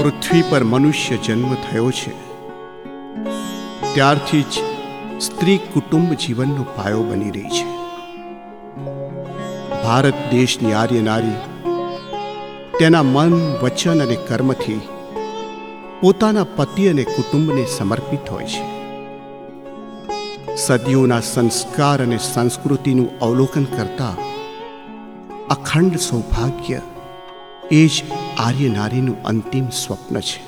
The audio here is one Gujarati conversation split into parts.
પૃથ્વી પર મનુષ્ય જન્મ થયો છે ત્યારથી જ સ્ત્રી કુટુંબ જીવનનો પાયો બની રહી છે. ભારત દેશની આર્ય નારી તેના મન, વચન અને કર્મથી પોતાના પતિ અને કુટુંબને સમર્પિત હોય છે. સદીઓના સંસ્કાર અને સંસ્કૃતિનું અવલોકન કરતા અખંડ સૌભાગ્ય એ જ આર્ય નારીનું અંતિમ સ્વપ્ન છે.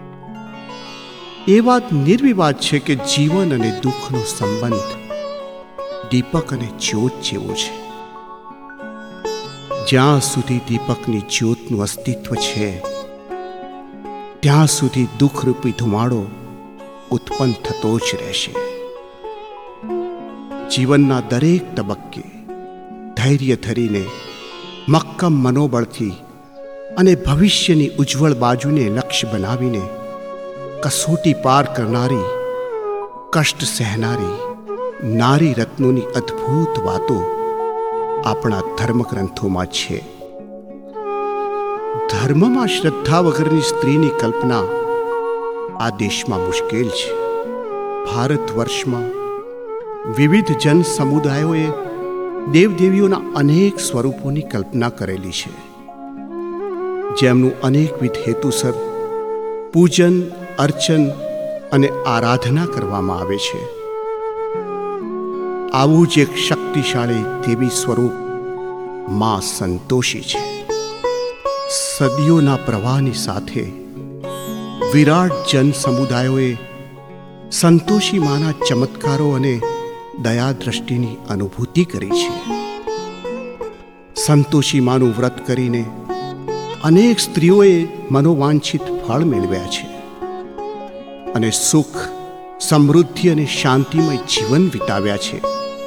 એ વાત નિર્વિવાદ છે કે જીવન અને દુઃખનો સંબંધ દીપક અને જ્યોત જેવો છે. જ્યાં સુધી દીપકની જ્યોતનું અસ્તિત્વ છે ત્યાં સુધી દુઃખરૂપી ધુમાડો ઉત્પન્ન થતો જ રહેશે. જીવનના દરેક તબક્કે ધૈર્ય ધરીને, મક્કમ મનોબળથી અને ભવિષ્યની ઉજ્જવળ બાજુને લક્ષ્ય બનાવીને કસોટી પાર કરનારી, કષ્ટ સહેનારી નારી રત્નોની અદ્ભુત વાતો આપણા ધર્મગ્રંથોમાં છે. ધર્મમાં શ્રદ્ધા વગરની સ્ત્રીની કલ્પના આ દેશમાં મુશ્કેલ છે. ભારત વર્ષમાં વિવિધ જન સમુદાયોએ દેવદેવીઓના અનેક સ્વરૂપોની કલ્પના કરેલી છે, જેમનું અનેકવિધ હેતુસર પૂજન, અર્ચન અને આરાધના કરવામાં આવે છે. આવું જ એક શક્તિશાળી દેવી સ્વરૂપ માં સંતોષી છે. સદીઓના પ્રવાહની સાથે વિરાટ જન સમુદાયોએ સંતોષી માના ચમત્કારો અને દયા દ્રષ્ટિની અનુભૂતિ કરી છે. સંતોષી માનું વ્રત કરીને અનેક સ્ત્રીઓએ મનોવાંછિત ફળ મેળવ્યા છે અને સુખ, સમૃદ્ધિ અને શાંતિમય જીવન વિતાવ્યા છે.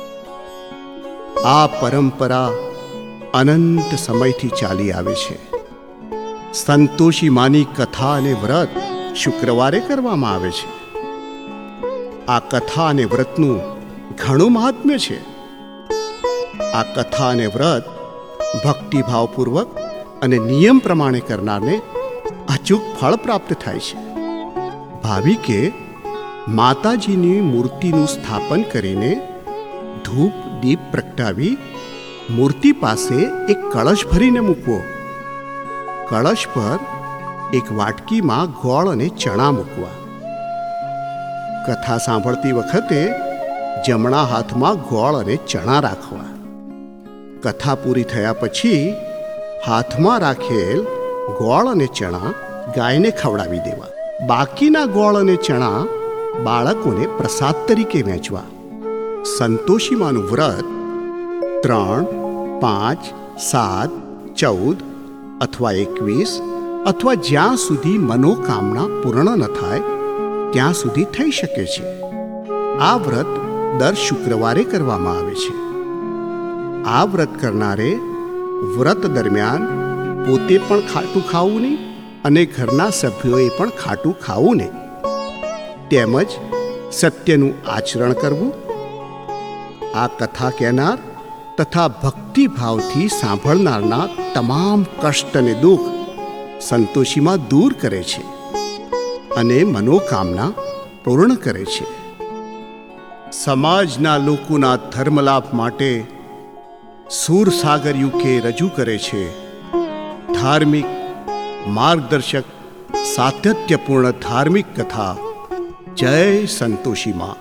આ પરંપરા અનંત સમયથી ચાલી આવે છે. સંતોષી માની કથા અને વ્રત શુક્રવારે કરવામાં આવે છે. આ કથા અને વ્રતનું ઘણું મહાત્મ્ય છે. આ કથા અને વ્રત ભક્તિભાવપૂર્વક અને નિયમ પ્રમાણે કરનારને અચૂક ફળ પ્રાપ્ત થાય છે. ભાવિકે માતાજીની મૂર્તિનું સ્થાપન કરીને ધૂપ દીપ પ્રગટાવી મૂર્તિ પાસે એક કળશ ભરીને મૂકવો. કળશ પર એક વાટકીમાં ગોળ અને ચણા મૂકવા. કથા સાંભળતી વખતે જમણા હાથમાં ગોળ અને ચણા રાખવા. કથા પૂરી થયા પછી હાથમાં રાખેલ ગોળ અને ચણા ગાયને ખવડાવી દેવા. બાકીના ગોળ અને ચણા બાળકોને પ્રસાદ તરીકે વહેંચવા. સંતોષી માનું વ્રત 3, 5, 7, 14 અથવા 21 અથવા જ્યાં સુધી મનોકામના પૂર્ણ ન થાય ત્યાં સુધી થઈ શકે છે. આ વ્રત દર શુક્રવારે કરવામાં આવે છે. આ વ્રત કરનારે વ્રત દરમિયાન પોતે પણ ખાટું ખાવું નહીં અને ઘરના સભ્યોએ પણ ખાટું ખાવું નહીં, તેમજ સત્યનું આચરણ કરવું. આ કથા કહેનાર તથા ભક્તિભાવથી સાંભળનારના તમામ કષ્ટ અને દુઃખ સંતોષીમાં દૂર કરે છે અને મનોકામના પૂર્ણ કરે છે. સમાજના લોકોના ધર્મલાભ માટે સૂરસાગર યુકે રજૂ કરે છે ધાર્મિક માર્ગદર્શક સાતત્યપૂર્ણ ધાર્મિક કથા જય સંતોષી માં.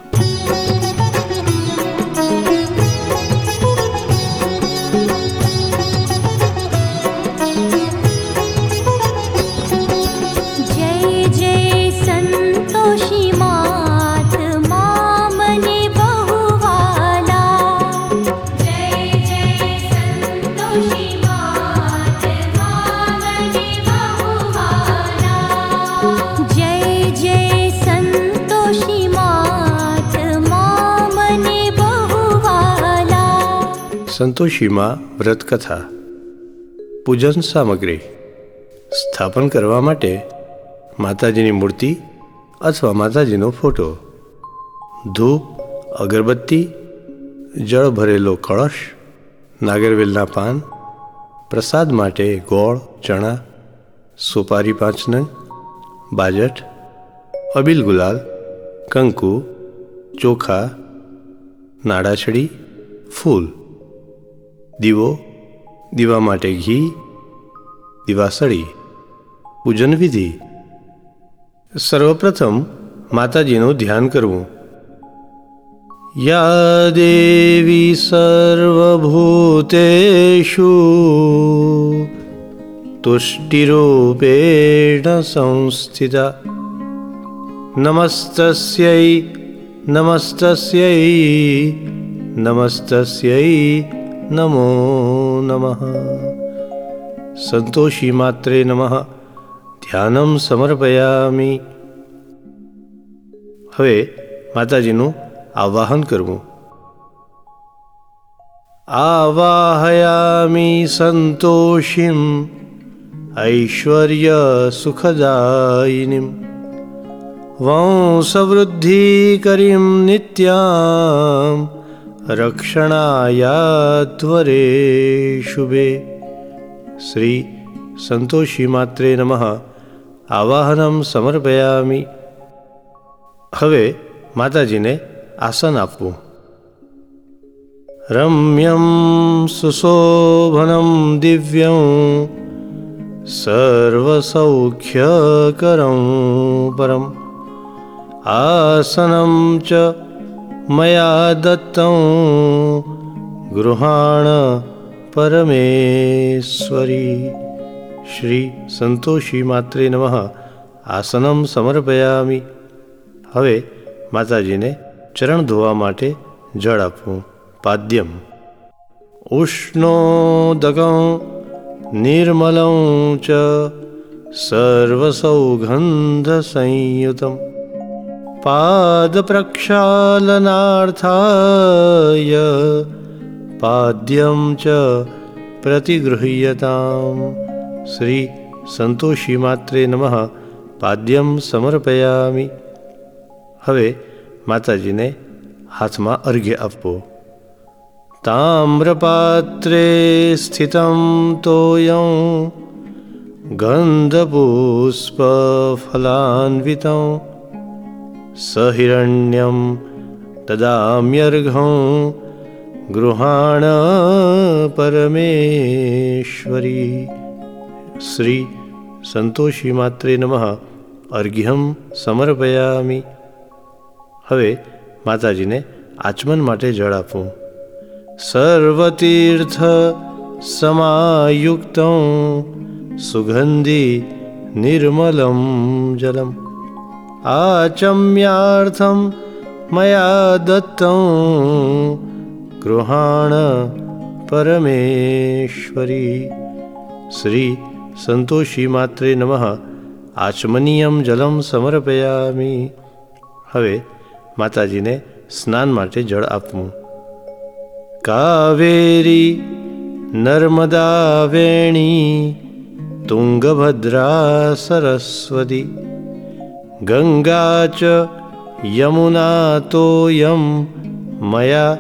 સંતોષીમાં વ્રતકથા. પૂજન સામગ્રી. સ્થાપન કરવા માટે માતાજીની મૂર્તિ અથવા માતાજીનો ફોટો, ધૂપ, અગરબત્તી, જળ ભરેલો કળશ, નાગરવેલના પાન, પ્રસાદ માટે ગોળ, ચણા, સોપારી 5 નંગ, બાજટ, અબીલ ગુલાલ, કંકુ, ચોખા, નાડાછડી, ફૂલ, દીવો, દીવા માટે ઘી, દીવાસળી. પૂજન વિધિ. સર્વપ્રથમ માતાજીનું ધ્યાન કરવું. યા દેવી સર્વભૂતેષુ તુષ્ટિરૂપેણ સંસ્થિતા નમસ્તસ્યૈ નમસ્તસ્યૈ નમસ્તસ્યૈ નમો નમઃ. સંતોષી માત્રે નમઃ. ધ્યાનમ સમર્પયામિ. હવે માતાજીનું આવાહન કરવું. આવાહયામિ સંતોષીમ ઐશ્વર્ય સુખદાયિનીમ વંશવૃદ્ધિકરીમ નિત્યામ રક્ષણાયાધ્વરે શુભે. શ્રી સંતોષી માત્રે નમઃ. આવાહનમ સમર્પયામિ. હવે માતાજીને આસન આપવું. રમ્યમ સુશોભનમ દિવ્યમ સર્વસૌખ્યકરમ પરમ આસનમ ચ મયા દત્તં ગૃહાણ પરમેશ્વરી. શ્રી સંતોષી માત્રે નમઃ. આસનમ સમર્પયામિ. હવે માતાજીને ચરણ ધોવા માટે જળ આપવું. પાદ્યમ. ઉષ્ણોદકં નિર્મલં ચ સર્વસૌગંધસંયુતમ પાદપ્રક્ષાલનાર્થાય પાદ્યમ ચ પ્રતિગૃહ્યતામ. શ્રી સંતોષી માત્રે નમઃ. પાદ્યમ સમર્પયામિ. હવે માતાજીને હાથમાં અર્ઘ્ય આપવો. તામ્રપાત્રે સ્થિતં તોયં ગંધપુષ્પફલાન્વિतं સહિરણ્યં દદામ્યર્ઘં ગૃહાણ પરમેશ્વરી. શ્રી સંતોષી માત્રે નમઃ. અર્ઘ્યમ સમર્પયામિ. હવે માતાજીને આચમન માટે જળ આપવું. સર્વતીર્થ સમાયુક્તં સુગંધી નિર્મલમ જલમ આચમ્યાર્થમ મયા દત્તં ગૃહાણ પરમેશ્વરી. શ્રી સંતોષી માત્રે નમઃ. આચમનીયમ જલમ સમર્પયામિ. હવે માતાજીને સ્નાન માટે જળ આપવું. કાવેરી નર્મદા વેણી તુંગભદ્રા સરસ્વતી ગંગા ચ યમુના તોયમ મયા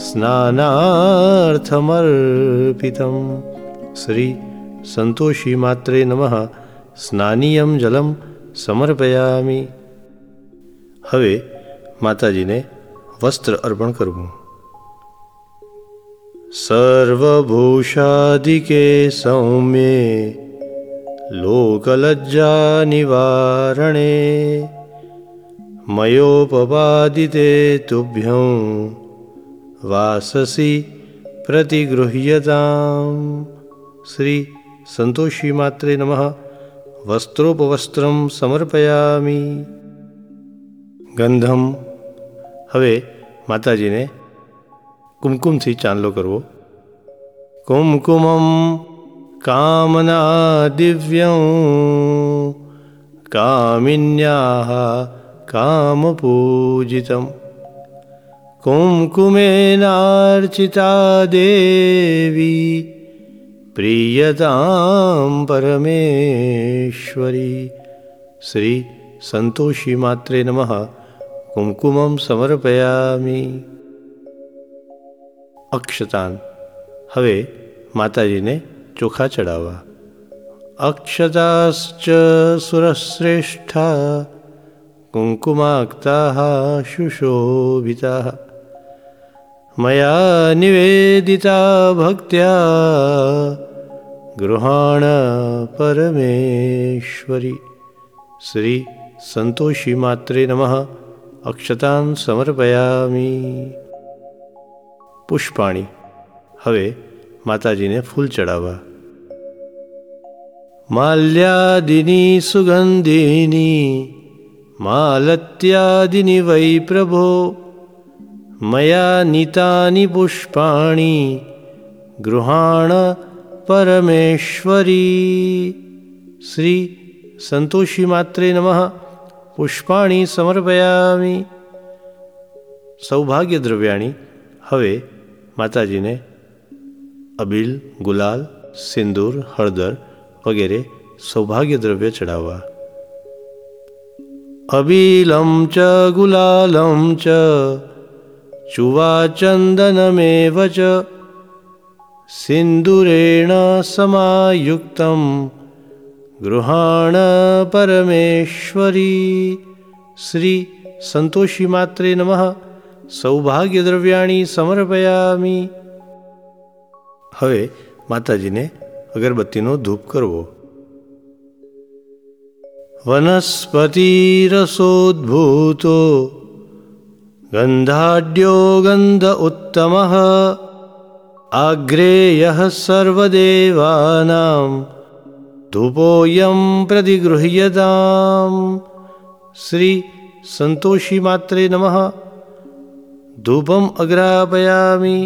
સ્નાનાર્થમર્પિતમ. શ્રી સંતોષી માત્રે નમઃ. સ્નાનીયમ જલમ સમર્પયામિ. હવે માતાજીને વસ્ત્ર અર્પણ કરવું. સર્વભૂષાધિકે સૌમ્યે લોકલજ્જા નિવારણે મયોપપાદિતે તુભ્યં વાસસી પ્રતિગૃહ્યતામ. શ્રી સંતોષી માત્રે નમઃ. વસ્ત્રોપવસ્ત્રમ સમર્પયામિ. ગંધમ. હવે માતાજીને કુમકુમથી ચાંદલો કરવો. કુમકુમમ કામના દિવ્યં કામિન્યાઃ કામપૂજિતમ કુમકુમેનાર્ચિતા દેવી પ્રિયતામ પરમેશ્વરી. શ્રી સંતોષી માત્રે નમઃ. કુમકુમમ સમર્પયામિ. અક્ષતાન. હવે માતાજીને ચોખા ચડાવવા. અક્ષતાશ્ચ સુરશ્રેષ્ઠા કુંકુમાક્તાઃ શુશોભિતાઃ મયા નિવેદિતા ભક્ત્યા ગૃહાણ પરમેશ્વરી. શ્રી સંતોષી માત્રે નમઃ. અક્ષતાન સમર્પયામિ. પુષ્પાણી. હવે માતાજીને ફૂલ ચડાવવા. માલ્યાદિની સુગંધિની માલત્યાદિની વૈ પ્રભો મયા નીતાની પુષ્પાણી ગૃહાણ પરમેશ્વરી. શ્રી સંતોષી માત્રે નમઃ. પુષ્પાણી સમર્પયામિ. સૌભાગ્ય દ્રવ્યાણી. હવે માતાજીને અબીલ, ગુલાલ, સિંદૂર, હળદર વગેરે સૌભાગ્ય દ્રવ્ય ચડાવવા. અબીલમ ચ ગુલાલમ ચ ચુવાચંદનમેવ ચ સિંદુરેણ સમાયુક્તમ ગૃહાણ પરમેશ્વરી. શ્રી સંતોષી માત્રે નમઃ. સૌભાગ્ય દ્રવ્યાણી સમર્પયામિ. હવે માતાજીને અગરબત્તીનો ધૂપ કરવો. વનસ્પતિરસોદ્ભૂતો ગંધાઢ્યો ગંધ ઉત્તમઃ આગ્રેયઃ સર્વદેવાનાં ધૂપોયં પ્રતિગૃહ્યતામ. શ્રી સંતોષી માત્રે નમઃ. ધૂપમ અગ્રાપયામિ.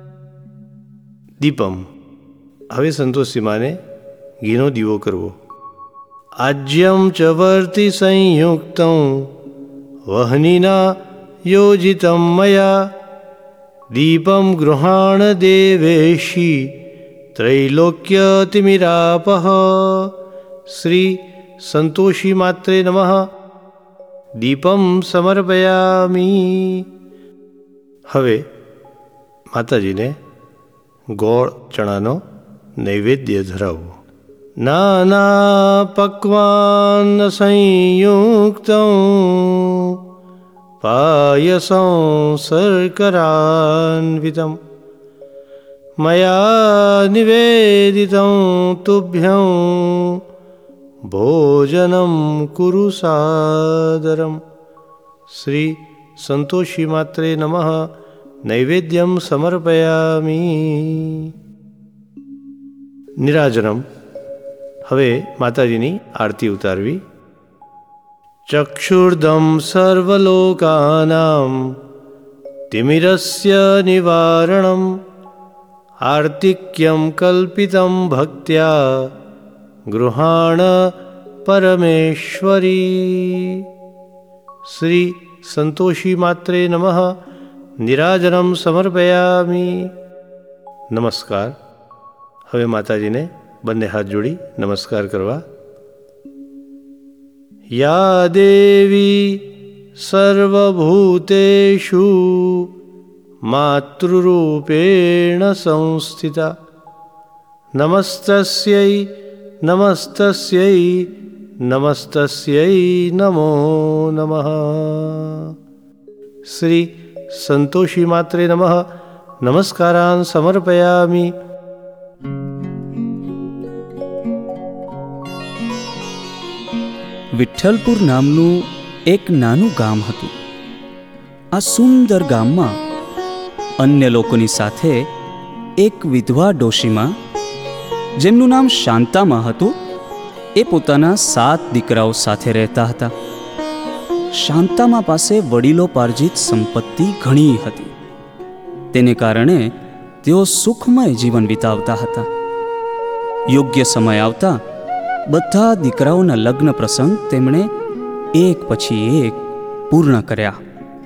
દીપમ. હવે સંતોષી માને ઘીનો દીવો કરવો. આજ્યમ ચ વર્તિ સંયુક્તં વહનિના યોજિતમ મયા દીપમ ગૃહાણ દેવેશી ત્રૈલોક્યતિમિરાપઃ. શ્રી સંતોષી માત્રે નમઃ. દીપમ સમર્પયામિ. હવે માતાજીને ગોળ ચણાનો નૈવેદ્ય ધરાવવો. નાના પક્વાન સંયુક્તં પાયસં શર્કરાન્વિતં મયા નિવેદિतं તુભ્યં ભોજનમ કુરુ સાદરમ. શ્રી સંતોષી માત્રે નમઃ. નૈવેદ્યમ સમર્પયામિ. નિરાજનમ. હવે માતાજીની આરતી ઉતારવી. ચક્ષુર્દમ સર્વલોકાનાં તિમિરસ્ય નિવારણમ આર્તિક્યમ કલ્પિતમ ભક્ત્યા ગૃહાણ પરમેશ્વરી. શ્રી સંતોષી માત્રે નમઃ. નિરાજનમ સમર્પયામિ. નમસ્કાર. હવે માતાજીને બંને હાથ જોડી નમસ્કાર કરવા. યા દેવી સર્વભૂતેષુ માતૃરૂપેણ સંસ્થિતા નમસ્તસ્યૈ નમસ્તસ્યૈ નમસ્તસ્યૈ નમો નમઃ. શ્રી સંતોષી માત્રે નમઃ. નમસ્કારાન સમર્પયામિ. વિઠ્ઠલપુર નામનું એક નાનું ગામ હતું. આ સુંદર ગામમાં અન્ય લોકોની સાથે એક વિધવા ડોશીમાં, જેમનું નામ શાંતામાં હતું, એ પોતાના 7 દીકરાઓ સાથે રહેતા હતા. શાંતામાં પાસે વડીલોપાર્જિત સંપત્તિ ઘણી હતી. તેને કારણે તેઓ સુખમય જીવન વિતાવતા હતા. યોગ્ય સમય આવતા બધા દીકરાઓના લગ્ન પ્રસંગ તેમણે એક પછી એક પૂર્ણ કર્યા.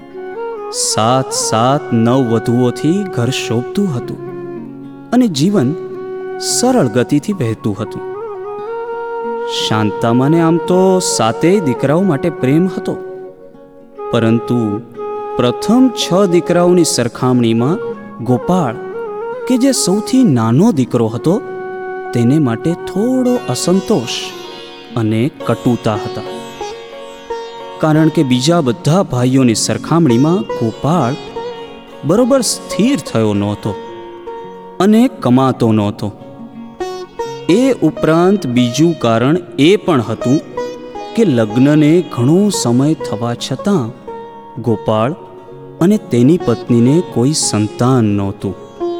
7 નવવધુઓથી ઘર શોભતું હતું અને જીવન સરળ ગતિથી વહેતું હતું. શાંતામાને આમ તો 7 દીકરાઓ માટે પ્રેમ હતો, પરંતુ પ્રથમ 6 દીકરાઓની સરખામણીમાં ગોપાળ, કે જે સૌથી નાનો દીકરો હતો, તેને માટે થોડો અસંતોષ અને કટુતા હતા. કારણ કે બીજા બધા ભાઈઓની સરખામણીમાં ગોપાળ બરોબર સ્થિર થયો નહોતો અને કમાતો નહોતો. એ ઉપરાંત બીજું કારણ એ પણ હતું કે લગ્નને ઘણો સમય થવા છતાં ગોપાળ અને તેની પત્નીને કોઈ સંતાન નહોતું.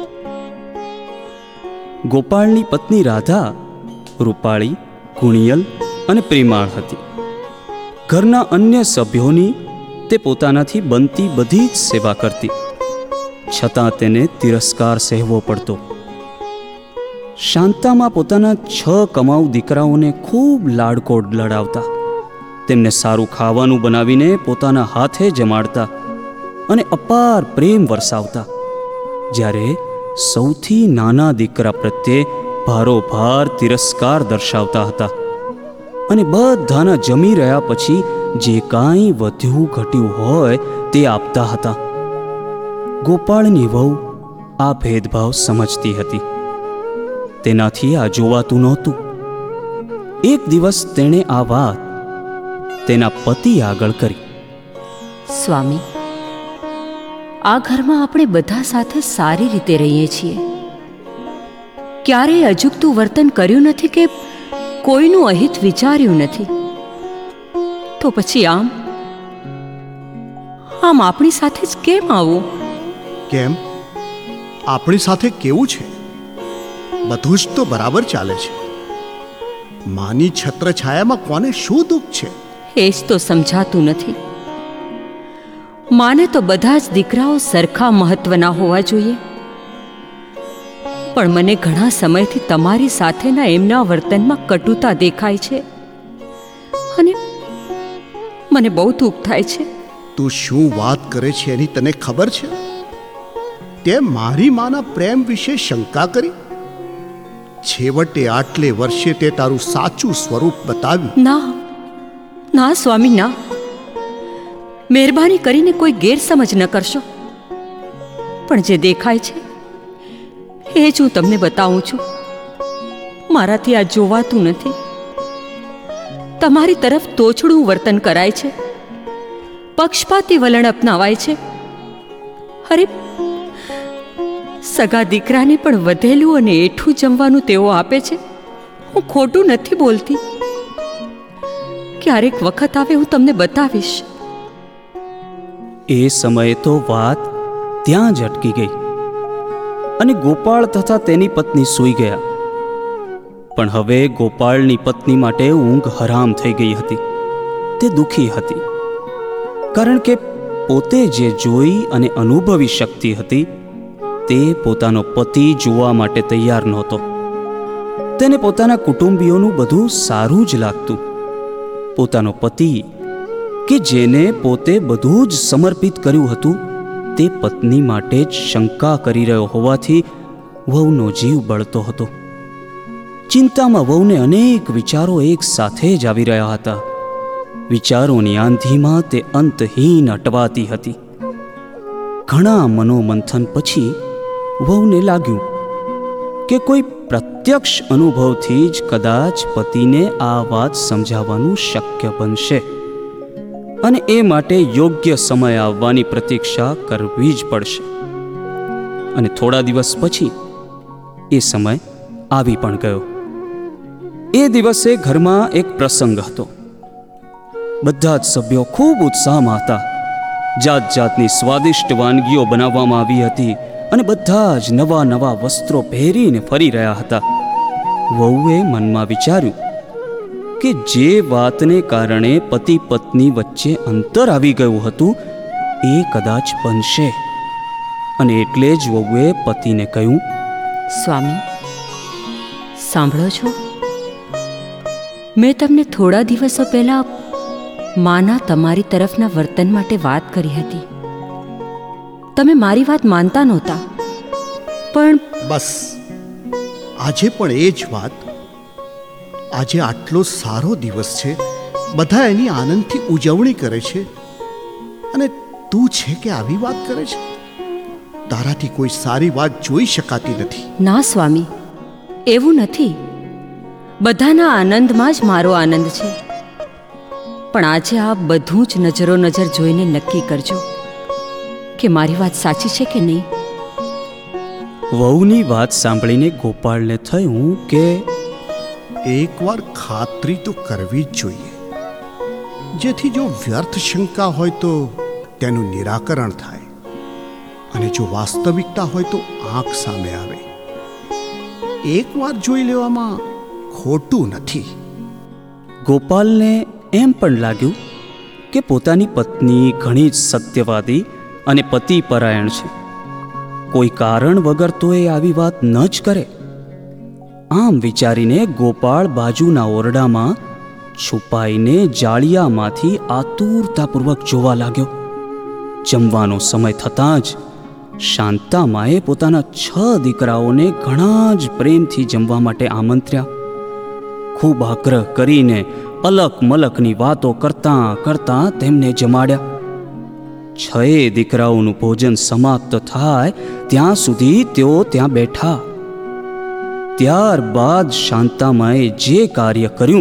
ગોપાળની પત્ની રાધા રૂપાળી, ગુણિયલ અને પ્રેમાળ હતી. ઘરના અન્ય સભ્યોની તે પોતાનાથી બનતી બધી જ સેવા કરતી, છતાં તેને તિરસ્કાર સહેવો પડતો. શાંતામાં પોતાના 6 કમાઉ દીકરાઓને ખૂબ લાડકોડ લડાવતા, તેમને સારું ખાવાનું બનાવીને પોતાના હાથે જમાડતા અને અપાર પ્રેમ વરસાવતા, જ્યારે સૌથી નાના દીકરા પ્રત્યે ભારોભાર તિરસ્કાર દર્શાવતા હતા અને બધાના જમી રહ્યા પછી જે કાંઈ વધ્યું ઘટ્યું હોય તે આપતા હતા. ગોપાળની વહુ આ ભેદભાવ સમજતી હતી. તેનાથી આ જોવાતું નહોતું. એક દિવસ તેણે આ વાત તેના પતિ આગળ કરી. સ્વામી, આ ઘરમાં આપણે બધા સાથે સારી રીતે રહીએ છીએ. ક્યારેય અજુગતું વર્તન કર્યું નથી કે કોઈનું અહિત વિચાર્યું નથી. તો પછી આમ આપણી સાથે જ કેમ આવું? કેમ? આપણી સાથે કેવું છે? બધું જ તો બરાબર ચાલે છે. માની છત્રછાયામાં કોને શું દુઃખ છે? એ જ તો સમજાતું નથી. માને તો બધા જ દીકરાઓ સરખા મહત્વના હોવા જોઈએ, પણ મને ઘણા સમયથી તમારી સાથેના એમના વર્તનમાં કટુતા દેખાય છે અને મને બહુ દુઃખ થાય છે. તું શું વાત કરે છે એની તને ખબર છે? તે મારી માના પ્રેમ વિશે શંકા કરી? છેવટે આટલે વર્ષે તે તારું સાચું સ્વરૂપ બતાવ્યું. ના ના સ્વામી, ના. મહેરબાની કરીને કોઈ ગેરસમજ ન કરશો, પણ જે દેખાય છે એ જ હું તમને બતાવું છું. મારાથી આ જોવાતું નથી. તમારી તરફ તોછડું વર્તન કરાય છે, પક્ષપાતી વલણ અપનાવાય છે. અરે, સગા દીકરાને પણ વધેલું અને એઠું જમવાનું તેઓ આપે છે. હું ખોટું નથી બોલતી. ક્યારેક વખત આવે હું તમને બતાવીશ. એ સમયે તો વાત ત્યાં જ અટકી ગઈ અને ગોપાળ તથા તેની પત્ની સૂઈ ગયા. પણ હવે ગોપાળની પત્ની માટે ઊંઘ હરામ થઈ ગઈ હતી. તે દુઃખી હતી, કારણ કે પોતે જે જોઈ અને અનુભવી શકતી હતી તે પોતાનો પતિ જોવા માટે તૈયાર નહોતો. તેને પોતાના કુટુંબીઓનું બધું સારું જ લાગતું. પોતાનો પતિ કે જેને પોતે બધું જ સમર્પિત કર્યું હતું તે પત્ની માટે જ શંકા કરી રહ્યો હોવાથી વહુનો જીવ બળતો હતો. ચિંતામાં વહુને અનેક વિચારો એક સાથે જ આવી રહ્યા હતા. વિચારોની આંધીમાં તે અંતહીન અટવાતી હતી. ઘણા મનોમંથન પછી વહુને લાગ્યું કે કોઈ પ્રત્યક્ષ અનુભવથી જ કદાચ પતિને આ વાત સમજાવવાનું શક્ય બનશે અને એ માટે યોગ્ય સમય આવવાની પ્રતીક્ષા કરવી જ પડશે. અને થોડા દિવસ પછી એ સમય આવી પણ ગયો. એ દિવસે ઘરમાં એક પ્રસંગ હતો. બધા જ સભ્યો ખૂબ ઉત્સાહમાં હતા. જાત જાતની સ્વાદિષ્ટ વાનગીઓ બનાવવામાં આવી હતી અને બધા જ નવા નવા વસ્ત્રો પહેરીને ફરી રહ્યા હતા. વહુએ મનમાં વિચાર્યું કે જે વાતને કારણે પતિ પત્ની વચ્ચે અંતર આવી ગયું હતું એ કદાચ બનશે. અને એટલે જ વહુએ પતિને કહ્યું, સ્વામી, સાંભળો છો? મેં તમને થોડા દિવસો પહેલા માના તમારી તરફના વર્તન માટે વાત કરી હતી. તમે મારી વાત માનતા નહોતા, પણ બસ, આજે પણ એ જ વાત. આજે આટલો સારો દિવસ છે, બધા એની આનંદથી ઉજવણી કરે છે અને તું છે કે આવી વાત કરે છે? તારાથી કોઈ સારી વાત જોઈ શકાતી નથી. ના સ્વામી, એવું નથી. બધાના આનંદમાં જ મારો આનંદ છે. પણ આજે આપ બધું જ નજરો નજર જોઈને નક્કી કરજો કે મારી વાત સાચી છે કે નહીં. વહુની વાત સાંભળીને ગોપાળને થયું કે એકવાર ખાતરી તો કરવી જ જોઈએ, જેથી જો વ્યર્થ શંકા હોય તો તેનું નિરાકરણ થાય, અને જો વાસ્તવિકતા હોય તો આંખ સામે આવે. એકવાર જોઈ લેવામાં ખોટું નથી. ગોપાલને એમ પણ લાગ્યું કે પોતાની પત્ની ઘણી જ સત્યવાદી અને પતિપરાયણ છે. કોઈ કારણ વગર તો એ આવી વાત ન જ કરે. આમ વિચારીને ગોપાળ બાજુના ઓરડામાં છુપાઈને જાળિયામાંથી આતુરતાપૂર્વક જોવા લાગ્યો. જમવાનો સમય થતાં જ શાંતામાએ પોતાના 6 દીકરાઓને ઘણા જ પ્રેમથી જમવા માટે આમંત્ર્યા. ખૂબ આગ્રહ કરીને અલક મલકની વાતો કરતાં કરતાં તેમને જમાડ્યા. 6 દીકરાઓનું ભોજન સમાપ્ત થાય ત્યાં સુધી તેઓ ત્યાં બેઠા. ત્યારબાદ શાંતામાએ જે કાર્ય કર્યું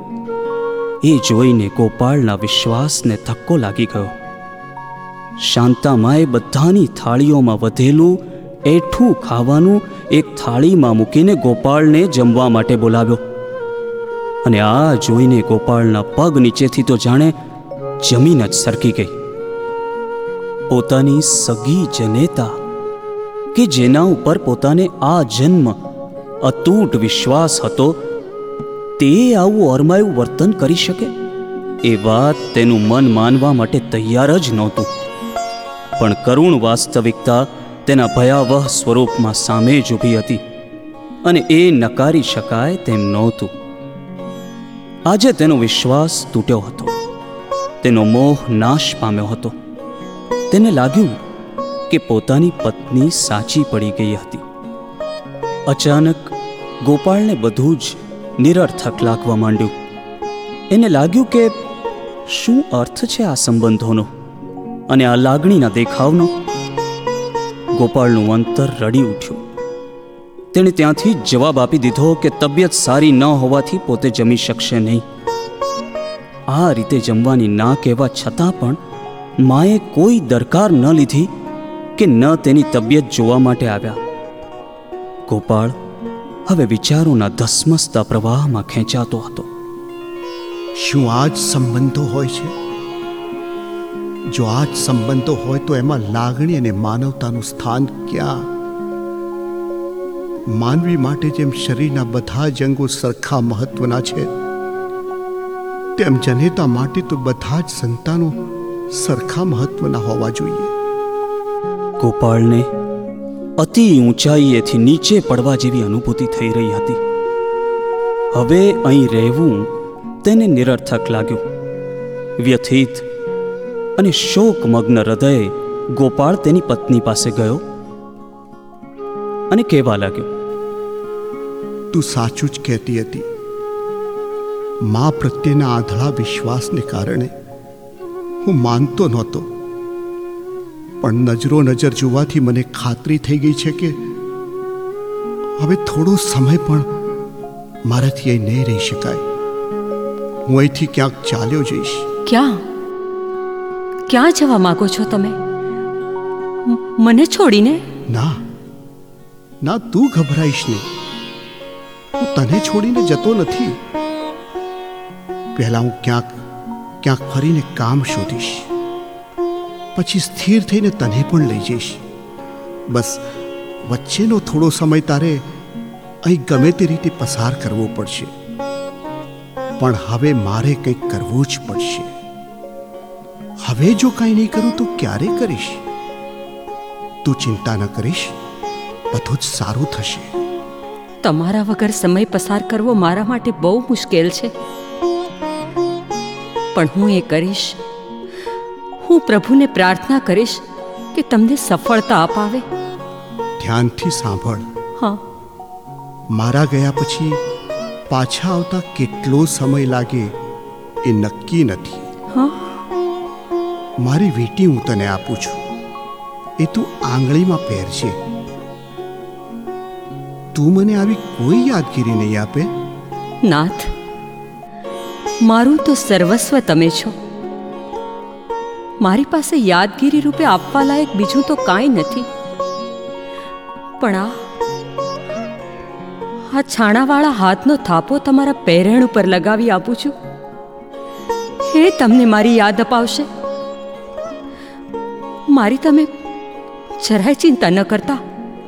એ જોઈને ગોપાળના વિશ્વાસને ધક્કો લાગી ગયો. શાંતામાએ બધાની થાળીઓમાં વધેલું એઠું ખાવાનું એક થાળીમાં મૂકીને ગોપાળને જમવા માટે બોલાવ્યો. અને આ જોઈને ગોપાળના પગ નીચેથી તો જાણે જમીન જ સરકી ગઈ. પોતાની સગી જનેતા કે જેના ઉપર પોતાને આ જન્મ અતૂટ વિશ્વાસ હતો, તે આવું અરમાયું વર્તન કરી શકે એ વાત તેનું મન માનવા માટે તૈયાર જ નહોતું. પણ કરુણ વાસ્તવિકતા તેના ભયાવહ સ્વરૂપમાં સામે જ ઊભી હતી અને એ નકારી શકાય તેમ નહોતું. આજે તેનો વિશ્વાસ તૂટ્યો હતો, તેનો મોહ નાશ પામ્યો હતો. તેને લાગ્યું કે પોતાની પત્ની સાચી પડી ગઈ હતી. અચાનક ગોપાળને બધું જ નિરર્થક લાગવા માંડ્યું. એને લાગ્યું કે શું અર્થ છે આ સંબંધોનો અને આ લાગણીના દેખાવનો. ગોપાળનું અંતર રડી ઉઠ્યું. તેણે ત્યાંથી જ જવાબ આપી દીધો કે તબિયત સારી ન હોવાથી પોતે જમી શકશે નહીં. આ રીતે જમવાની ના કહેવા છતાં પણ માએ કોઈ દરકાર ન લીધી કે ન તેની તબિયત જોવા માટે આવ્યા. ગોપાળ હવે વિચારોના ધસમસતા પ્રવાહમાં ખેંચાતો હતો. શું આ જ સંબંધો હોય છે? જો આ જ સંબંધો હોય તો એમાં લાગણી અને માનવતાનું સ્થાન ક્યાં? માનવી માટે જેમ શરીરના બધા જ અંગો સરખા મહત્વના છે, તેમ જનેતા માટે તો બધા જ સંતાનો સરખા મહત્વના હોવા જોઈએ. ગોપાળને અતિ ઊંચાઈએથી નીચે પડવા જેવી અનુભૂતિ થઈ રહી હતી. હવે અહીં રહેવું તેને નિરર્થક લાગ્યું. વ્યથિત અને શોકમગ્ન હૃદયે ગોપાળ તેની પત્ની પાસે ગયો અને કહેવા લાગ્યો, તું સાચું જ કહેતી હતી. મા પ્રત્યેના આંધળા વિશ્વાસને કારણે હું માનતો નહોતો, પણ નજરો નજર જોવાથી મને ખાતરી થઈ ગઈ છે કે હવે થોડો સમય પણ મારાથી અહીં નહીં રહી શકાય. હું અહીંથી ક્યાંક ચાલ્યો જઈશ. ક્યાં ક્યાં જવા માંગો છો તમે? મને છોડીને? ના ના, તું ગભરાઈશ નહીં. હું તને છોડીને જતો નથી. પહેલા હું ક્યાંક ક્યાંક ફરીને કામ શોધીશ, પછી સ્થિર થઈને તને પણ લઈ જઈશ. બસ વચ્ચેનો થોડો સમય તારે અહીં ગમે તે રીતે પસાર કરવો પડશે, પણ હવે મારે કંઈક કરવું જ પડશે. હવે જો કંઈ નહીં કરું તો ક્યારે કરીશ? તું ચિંતા ન કરીશ, બધું જ સારું થશે. તમારા વગર સમય પસાર કરવો મારા માટે બહુ મુશ્કેલ છે, પણ હું એ કરીશ. હું પ્રભુને પ્રાર્થના કરીશ કે તમને સફળતા અપાવે. ધ્યાનથી સાંભળ. હા. મારા ગયા પછી પાછા આવતા કેટલો સમય લાગે એ નક્કી નથી. હા. મારી વીંટી હું તને આપું છું, એ તું આંગળીમાં પહેરજે. તું મને આવી કોઈ યાદગીરી નહીં આપે? નાથ, મારું તો સર્વસ્વ તમે છો. મારી પાસે યાદગીરી રૂપે આપવા લાયક બીજું તો કાંઈ નથી. પણ આ છાણાવાળા હાથનો થાપો તમારા પહેરણ ઉપર લગાવી આપું છું. એ તમને મારી યાદ અપાવશે. મારી તમે જરાય ચિંતા ન કરતા.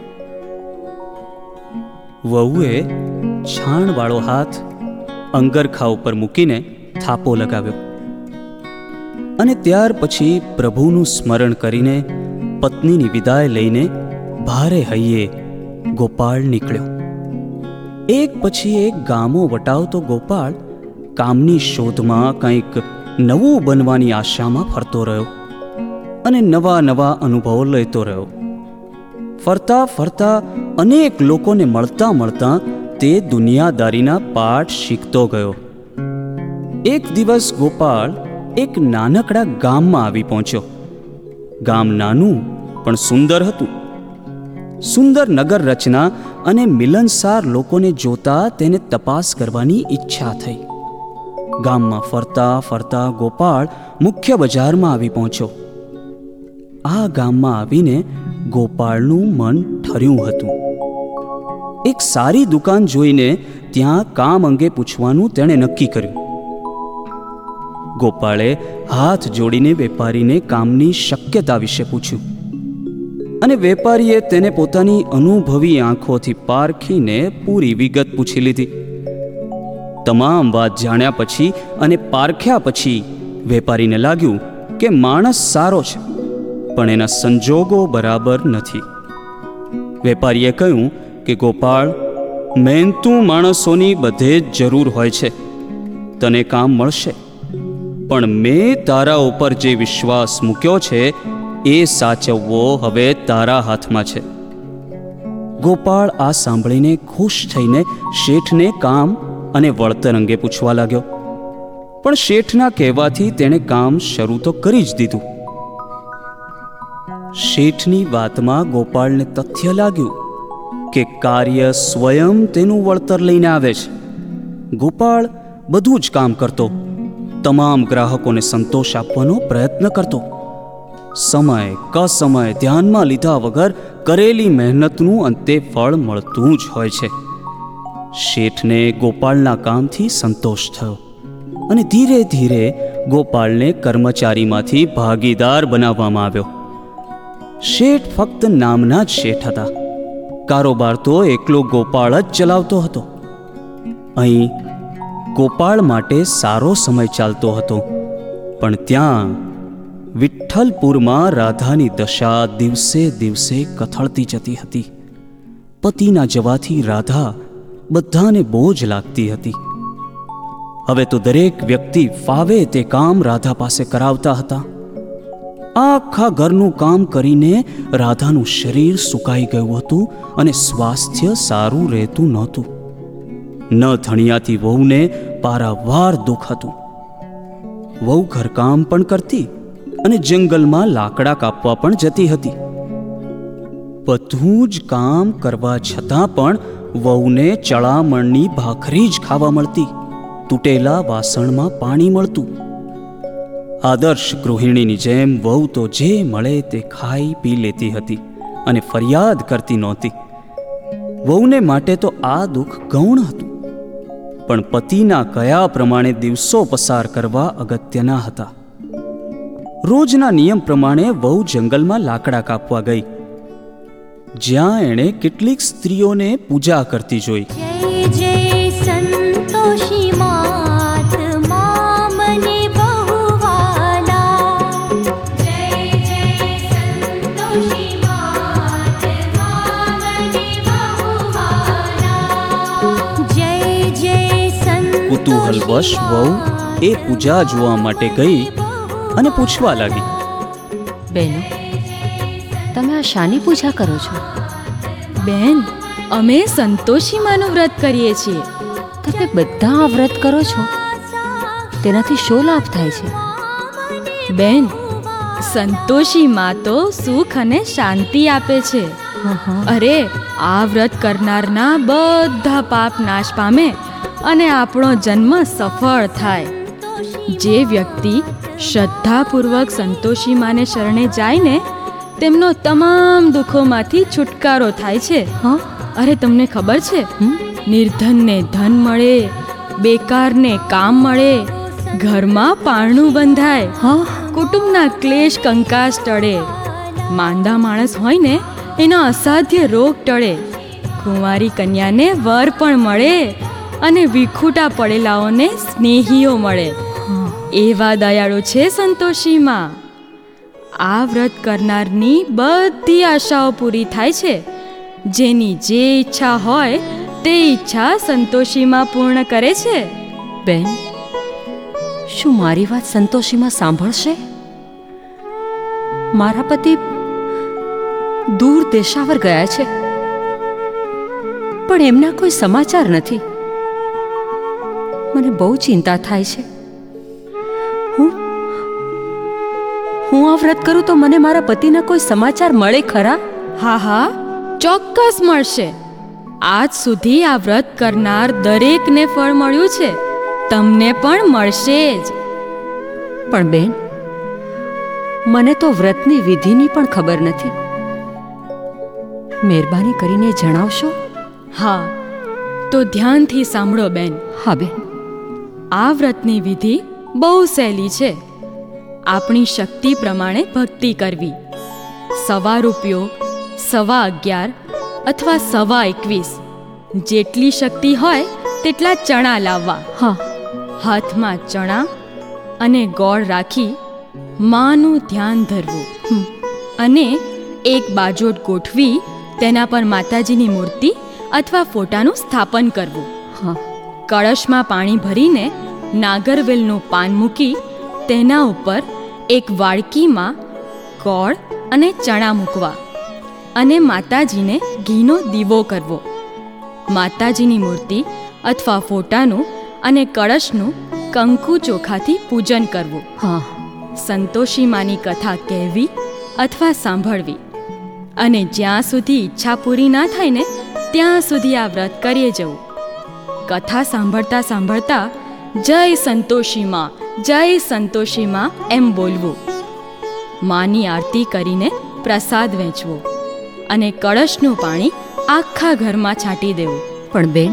વહુએ છાણવાળો હાથ અંગરખા ઉપર મૂકીને થાપો લગાવ્યો અને ત્યાર પછી પ્રભુનું સ્મરણ કરીને પત્નીની વિદાય લઈને ભારે હૈયે ગોપાળ નીકળ્યો. એક પછી એક ગામો વટાવતો ગોપાળ કામની શોધમાં કંઈક નવું બનવાની આશામાં ફરતો રહ્યો અને નવા નવા અનુભવો લેતો રહ્યો. ફરતા ફરતા અનેક લોકોને મળતા મળતા તે દુનિયાદારીના પાઠ શીખતો ગયો. એક દિવસ ગોપાળ એક નાનકડા ગામમાં આવી પહોંચ્યો. ગામ નાનું પણ સુંદર હતું. સુંદર નગર રચના અને મિલનસાર લોકોને જોતા તેને તપાસ કરવાની ઈચ્છા થઈ. ગામમાં ફરતા ફરતા ગોપાળ મુખ્ય બજારમાં આવી પહોંચ્યો. આ ગામમાં આવીને ગોપાળનું મન ઠર્યું હતું. એક સારી દુકાન જોઈને ત્યાં કામ અંગે પૂછવાનું તેણે નક્કી કર્યું. ગોપાળે હાથ જોડીને વેપારીને કામની શક્યતા વિશે પૂછ્યું અને વેપારીએ તેને પોતાની અનુભવી આંખોથી પારખીને પૂરી વિગત પૂછી લીધી. તમામ વાત જાણ્યા પછી અને પારખ્યા પછી વેપારીને લાગ્યું કે માણસ સારો છે, પણ એના સંજોગો બરાબર નથી. વેપારીએ કહ્યું કે ગોપાળ, મહેનતુ માણસોની બધે જ જરૂર હોય છે. તને કામ મળશે, પણ મેં તારા ઉપર જે વિશ્વાસ મૂક્યો છે એ સાચવવો હવે તારા હાથમાં છે. ગોપાળ આ સાંભળીને ખુશ થઈને શેઠને કામ અને વળતર અંગે પૂછવા લાગ્યો. પણ શેઠના કહેવાથી તેણે કામ શરૂ તો કરી જ દીધું. શેઠની વાતમાં ગોપાળને તથ્ય લાગ્યું કે કાર્ય સ્વયં તેનું વળતર લઈને આવે છે. ગોપાળ બધું જ કામ કરતો, તમામ ગ્રાહકોને સંતોષ આપવાનો પ્રયત્ન કરતો. સમય કસમય ધ્યાનમાં લીધા વગર કરેલી મહેનતનું અંતે ફળ મળતું જ હોય છે. શેઠને ગોપાળના કામથી સંતોષ થયો અને ધીરે ધીરે ગોપાળને કર્મચારીમાંથી ભાગીદાર બનાવવામાં આવ્યો. શેઠ ફક્ત નામના જ શેઠ હતા. કારોબાર તો એકલો ગોપાળ જ ચલાવતો હતો. અહીં ગોપાળ માટે સારો સમય ચાલતો હતો, પણ ત્યાં વિઠ્ઠલપુરમાં રાધાની દશા દિવસે દિવસે કથળતી જતી હતી. પતિના જવાથી રાધા બધાને બોજ લાગતી હતી. હવે તો દરેક વ્યક્તિ ફાવે તે કામ રાધા પાસે કરાવતા હતા. આખા ઘરનું કામ કરીને રાધાનું શરીર સુકાઈ ગયું હતું અને સ્વાસ્થ્ય સારું રહેતું નહોતું. ન ધણિયાથી વહુને પારાવાર દુઃખ હતું. વહુ ઘરકામ પણ કરતી અને જંગલમાં લાકડા કાપવા પણ જતી હતી. બધું જ કામ કરવા છતાં પણ વહુને ચળામણની ભાખરી જ ખાવા મળતી, તૂટેલા વાસણમાં પાણી મળતું. આદર્શ ગૃહિણીની જેમ વહુ તો જે મળે તે ખાઈ પી લેતી હતી અને ફરિયાદ કરતી નહોતી. વહુને માટે તો આ દુઃખ ગૌણ હતું, પણ પતિના કયા પ્રમાણે દિવસો પસાર કરવા અગત્યના હતા. રોજના નિયમ પ્રમાણે વહુ જંગલમાં લાકડા કાપવા ગઈ, જ્યાં એણે કેટલીક સ્ત્રીઓને પૂજા કરતી જોઈ. જય જય સંતોષી માત મામને બહુવાલા. જય જય સંતોષી માત મામને બહુવાલા. જય જય સંતોષી. કુતૂહલવશ વહુ એ પૂજા જોવા માટે ગઈ અને પૂછવા લાગી, બહેનો, તમે આ શાની પૂજા કરો છો? બેન, અમે સંતોષી માનું વ્રત કરીએ છીએ. તમે બધા આ વ્રત કરો છો, તેનાથી શો લાભ થાય છે? બેન, સંતોષી માં તો સુખ અને શાંતિ આપે છે. અરે આ વ્રત કરનારના બધા પાપ નાશ પામે અને આપણો જન્મ સફળ થાય. જે વ્યક્તિ શ્રદ્ધાપૂર્વક સંતોષી માને શરણે જાય ને તેમનો તમામ દુઃખોમાંથી છુટકારો થાય છે. અરે તમને ખબર છે, નિર્ધનને ધન મળે, બેકારને કામ મળે, ઘરમાં પારણું બંધાય, કુટુંબના ક્લેશ કંકાસ ટળે, માંદા માણસ હોય ને એનો અસાધ્ય રોગ ટળે, કુંવારી કન્યાને વર પણ મળે અને વિખૂટા પડેલાઓને સ્નેહીઓ મળે. એવા દયાળુ છે સંતોષીમાં. આ વ્રત કરનારની બધી આશાઓ પૂરી થાય છે. જેની જે ઈચ્છા હોય તે ઈચ્છા સંતોષીમાં પૂર્ણ કરે છે. બેન, શું મારી વાત સંતોષીમાં સાંભળશે? મારા પતિ દૂર દેશાવર ગયા છે, પણ એમના કોઈ સમાચાર નથી. મને બહુ ચિંતા થાય છે. હું આ વ્રત કરું તો મને મારા પતિના કોઈ સમાચાર મળે ખરા? હા, ચોક્કસ મળશે. આજ સુધી આ વ્રત કરનાર દરેકને ફળ મળ્યું છે, તમને પણ મળશે જ. પણ બેન, મને તો વ્રતની વિધિની પણ ખબર નથી. મહેરબાની કરીને જણાવશો? હા, તો ધ્યાનથી સાંભળો બેન. હા બેન. આ વ્રતની વિધિ બહુ સહેલી છે. આપણી શક્તિ પ્રમાણે ભક્તિ કરવી. 1.25 રૂપિયો, 11.25 અથવા 21.25 જેટલી શક્તિ હોય તેટલા ચણા લાવવા. હાથમાં ચણા અને ગોળ રાખી માનું ધ્યાન ધરવું અને એક બાજોટ ગોઠવી તેના પર માતાજીની મૂર્તિ અથવા ફોટાનું સ્થાપન કરવું. કળશમાં પાણી ભરીને નાગરવેલનું પાન મૂકી તેના ઉપર એક વાડકીમાં ગોળ અને ચણા મૂકવા અને માતાજીને ઘીનો દીવો કરવો. માતાજીની મૂર્તિ અથવા ફોટાનું અને કળશનું કંકુ ચોખાથી પૂજન કરવું. સંતોષી માની કથા કહેવી અથવા સાંભળવી અને જ્યાં સુધી ઈચ્છા પૂરી ના થાય ને ત્યાં સુધી આ વ્રત કરીએ જવું. કથા સાંભળતા સાંભળતા જય સંતોષીમાં, જય સંતોષીમાં એમ બોલવું. માની આરતી કરીને પ્રસાદ વહેંચવો અને કળશનું પાણી આખા ઘરમાં છાંટી દેવું. પણ બેન,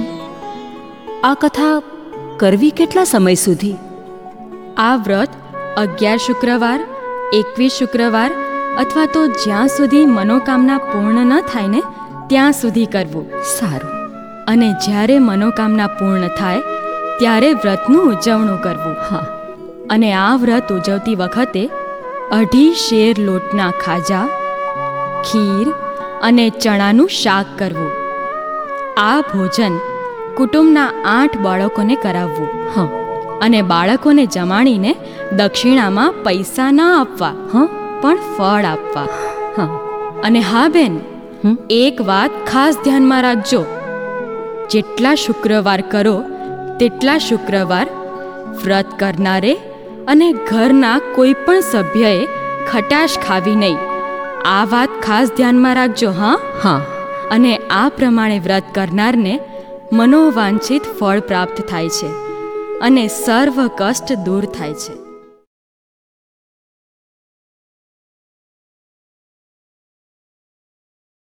આ કથા કરવી કેટલા સમય સુધી? આ વ્રત 11 શુક્રવાર, 21 શુક્રવાર અથવા તો જ્યાં સુધી મનોકામના પૂર્ણ ન થાય ને ત્યાં સુધી કરવું. સારું. અને જ્યારે મનોકામના પૂર્ણ થાય ત્યારે વ્રતનું ઉજવણું કરવું. અને આ વ્રત ઉજવતી વખતે 2.5 શેર લોટના ખાજા, ખીર અને ચણાનું શાક કરવું. આ ભોજન કુટુંબના 8 બાળકોને કરાવવું. અને બાળકોને જમાડીને દક્ષિણામાં પૈસા ના આપવા, પણ ફળ આપવા. અને હા બેન, એક વાત ખાસ ધ્યાનમાં રાખજો. જેટલા શુક્રવાર કરો તેટલા શુક્રવાર વ્રત કરનારે અને ઘરના કોઈ પણ સભ્યએ ખટાશ ખાવી નહીં. આ વાત ખાસ ધ્યાનમાં રાખજો. અને આ પ્રમાણે વ્રત કરનારને મનોવાંછિત ફળ પ્રાપ્ત થાય છે અને સર્વ કષ્ટ દૂર થાય છે.